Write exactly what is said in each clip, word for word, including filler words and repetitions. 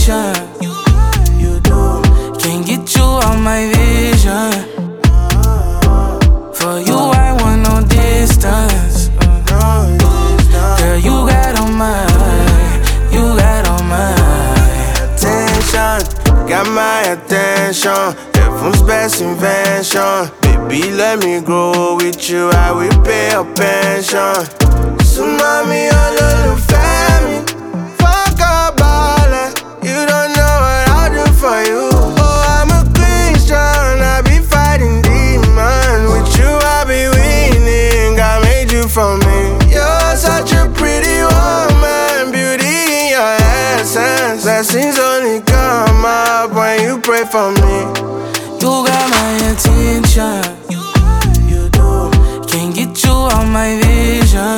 attention. You do. Can't get you out my vision. For you, I want no distance. Girl, you got all my, you got all my attention. Got my attention. Heaven's best invention. Baby, let me grow with you. I will pay a pension. So mommy, all of the family. Fuck about it. You don't know what I'll do for you. Oh, I'm a Christian. I be fighting demons. With you, I be winning. God made you for me. You're such a pretty woman. Beauty in your essence. Blessings only come up when you pray for me. You got my attention. You do. Can't get you out my vision.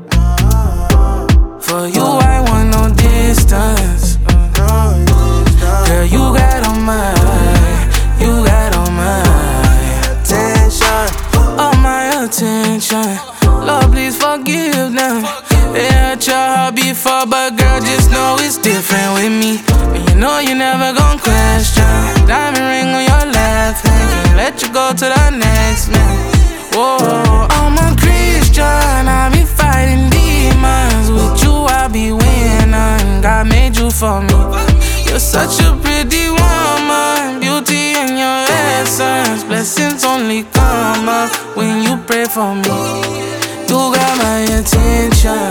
For you, I want no distance. Girl, you got all my, you got all my attention. All my attention. Lord, please forgive them. They hurt your heart before, but girl, just know it's different with me. And you know you never gon' question. Diamond ring on your left hand, can't let you go to the next man. Whoa, I'm a Christian, I be fighting demons. With you, I be winning. God made you for me. You're such a pretty woman, beauty in your essence. Blessings only come up when you pray for me. You got my attention.